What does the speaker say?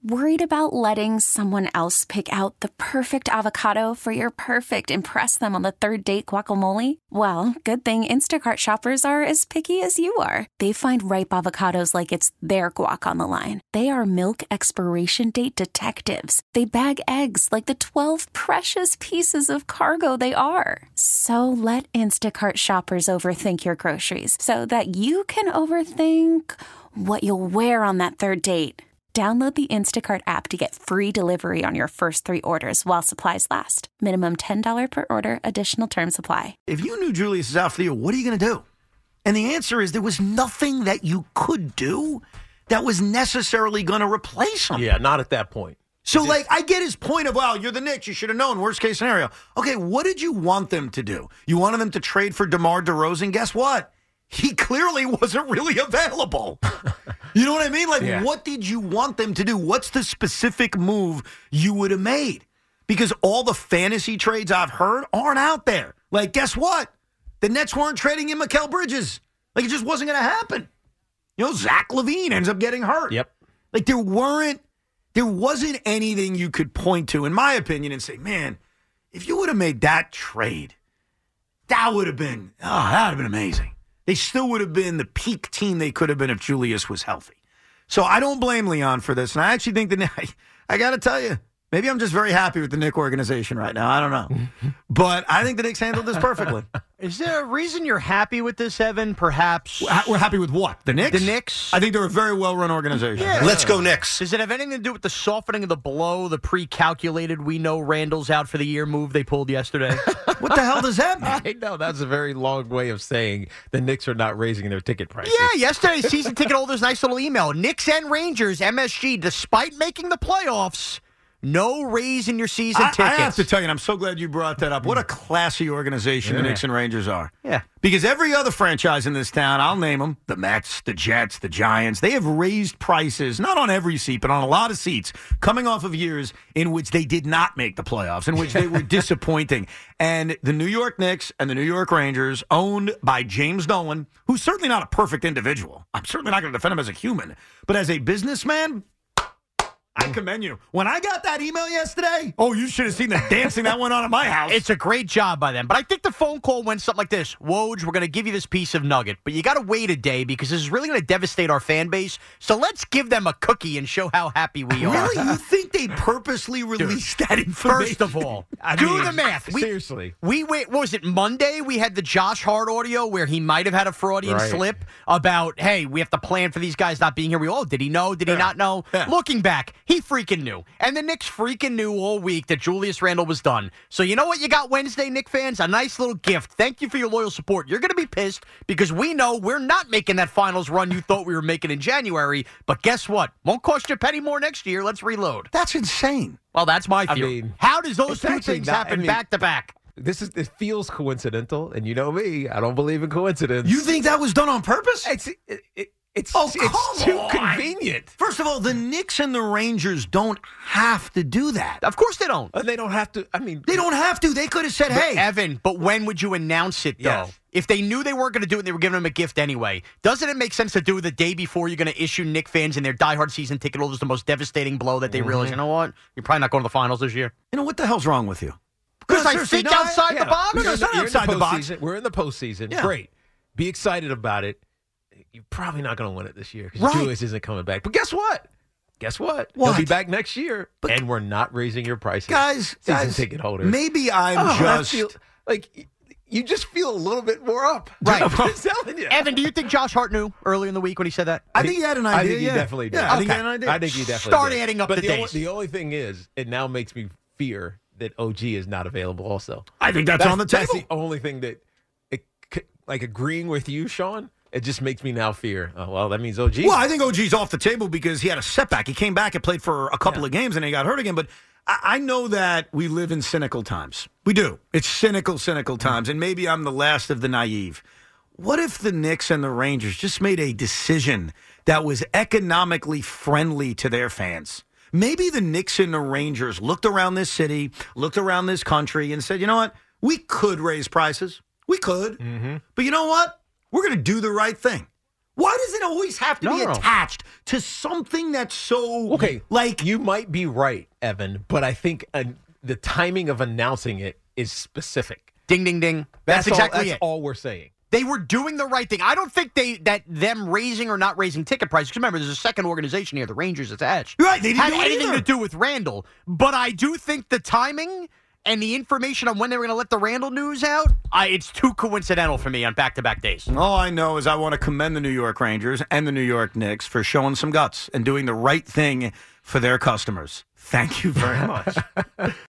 Worried about letting someone else pick out the perfect avocado for your perfect impress them on the third date guacamole? Well, good thing Instacart shoppers are as picky as you are. They find ripe avocados like it's their guac on the line. They are milk expiration date detectives. They bag eggs like the 12 precious pieces of cargo they are. So let Instacart shoppers overthink your groceries so that you can overthink what you'll wear on that third date. Download the Instacart app to get free delivery on your first 3 orders while supplies last. Minimum $10 per order. Additional terms apply. If you knew Julius is out for the year, what are you going to do? And the answer is there was nothing that you could do that was necessarily going to replace him. Yeah, not at that point. So, I get his point of, well, you're the Knicks. You should have known. Worst case scenario. Okay, what did you want them to do? You wanted them to trade for DeMar DeRozan? Guess what? He clearly wasn't really available. You know what I mean? What did you want them to do? What's the specific move you would have made? Because all the fantasy trades I've heard aren't out there. Guess what? The Nets weren't trading in Mikal Bridges. It just wasn't going to happen. Zach LaVine ends up getting hurt. Yep. There wasn't anything you could point to, in my opinion, and say, man, if you would have made that trade, that would have been amazing. They still would have been the peak team they could have been if Julius was healthy. So I don't blame Leon for this. And I actually think I got to tell you, maybe I'm just very happy with the Knicks organization right now. I don't know. But I think the Knicks handled this perfectly. Is there a reason you're happy with this, Evan? Perhaps. We're happy with what? The Knicks? The Knicks? I think they're a very well-run organization. Yeah. Let's go Knicks. Does it have anything to do with the softening of the blow, the pre-calculated, we know Randall's out for the year move they pulled yesterday? What the hell does that mean? I know. That's a very long way of saying the Knicks are not raising their ticket prices. Yeah, yesterday's season ticket holders, nice little email. Knicks and Rangers, MSG, despite making the playoffs, no raise in your season tickets. I have to tell you, and I'm so glad you brought that up. What a classy organization the Knicks and Rangers are. Yeah. Because every other franchise in this town, I'll name them, the Mets, the Jets, the Giants, they have raised prices, not on every seat, but on a lot of seats, coming off of years in which they did not make the playoffs, in which they were disappointing. And the New York Knicks and the New York Rangers, owned by James Dolan, who's certainly not a perfect individual. I'm certainly not going to defend him as a human. But as a businessman, I commend you. When I got that email yesterday, you should have seen the dancing that went on at my house. It's a great job by them. But I think the phone call went something like this. Woj, we're going to give you this piece of nugget, but you got to wait a day because this is really going to devastate our fan base. So let's give them a cookie and show how happy we are. Really? You think they purposely released that information? First of all, do the math. Seriously. What was it, Monday? We had the Josh Hart audio where he might have had a Freudian slip about, hey, we have to plan for these guys not being here. Did he know? Did he not know? Yeah. Looking back, he freaking knew. And the Knicks freaking knew all week that Julius Randle was done. So you know what you got Wednesday, Knick fans? A nice little gift. Thank you for your loyal support. You're going to be pissed because we know we're not making that finals run you thought we were making in January. But guess what? Won't cost you a penny more next year. Let's reload. That's insane. Well, that's my theory. How does those two things happen back to back? It feels coincidental, and you know me, I don't believe in coincidence. You think that was done on purpose? It's come too on. convenient. First of all, the Knicks and the Rangers don't have to do that. Of course they don't. They don't have to. They don't have to. They could have said, hey. Evan, but when would you announce it, though? Yes. If they knew they weren't going to do it and they were giving them a gift anyway, doesn't it make sense to do it the day before you're going to issue Knick fans and their diehard season ticket holders the most devastating blow that they realize, you know what? You're probably not going to the finals this year. You know, what the hell's wrong with you? Because I think outside the box? No, it's not outside the box. We're in the postseason. Yeah. Great. Be excited about it. You're probably not going to win it this year because Right. Julius isn't coming back. But guess what? What? He'll be back next year, and we're not raising your prices. Guys, season ticket holders. Maybe I feel like you just feel a little bit more up. Right. I'm just telling you. Evan, do you think Josh Hart knew earlier in the week when he said that? I think he had an idea. I think he definitely did. Yeah, I think he had an idea. I think he definitely Start did. adding up but the days. The only thing is, it now makes me fear that OG is not available also. I think that's on the table. That's the only thing that, agreeing with you, Sean, it just makes me now fear. Oh, well, that means OG. Well, I think OG's off the table because he had a setback. He came back and played for a couple of games, and he got hurt again. But I know that we live in cynical times. We do. It's cynical times, and maybe I'm the last of the naive. What if the Knicks and the Rangers just made a decision that was economically friendly to their fans? Maybe the Knicks and the Rangers looked around this city, looked around this country, and said, you know what? We could raise prices. We could. Mm-hmm. But you know what? We're going to do the right thing. Why does it always have to be No. attached to something that's so like you might be right, Evan, but I think the timing of announcing it is specific. Ding, ding, ding. That's exactly That's it. all we're saying. They were doing the right thing. I don't think that them raising or not raising ticket prices, because remember, there's a second organization here, the Rangers attached. Right, they didn't had do it anything either. to do with Randall. But I do think the timing and the information on when they were going to let the Randall news out, it's too coincidental for me on back-to-back days. All I know is I want to commend the New York Rangers and the New York Knicks for showing some guts and doing the right thing for their customers. Thank you very much.